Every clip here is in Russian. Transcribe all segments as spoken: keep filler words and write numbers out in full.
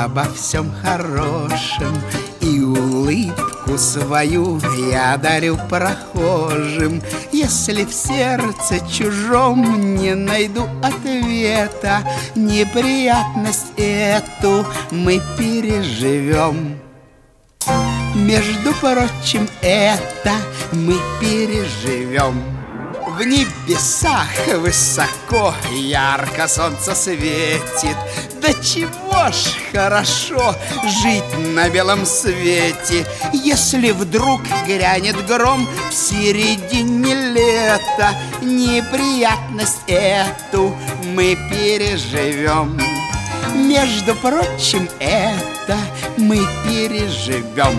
обо всем хорошем, и улыбку свою я дарю прохожим. Если в сердце чужом не найду ответа, неприятность эту мы переживем. Между прочим, это мы переживем. В небесах высоко ярко солнце светит. Да чего ж хорошо жить на белом свете. Если вдруг грянет гром в середине лета, неприятность эту мы переживем. Между прочим, это мы переживем.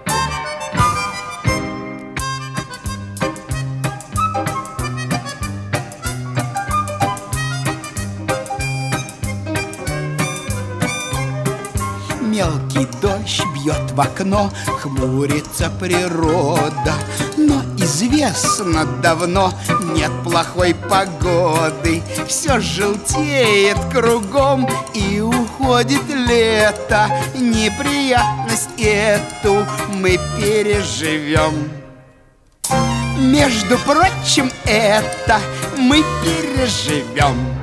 Мелкий дождь бьет в окно, хмурится природа. Но известно давно, нет плохой погоды. Все желтеет кругом и уходит лето. Неприятность эту мы переживем. Между прочим, это мы переживем.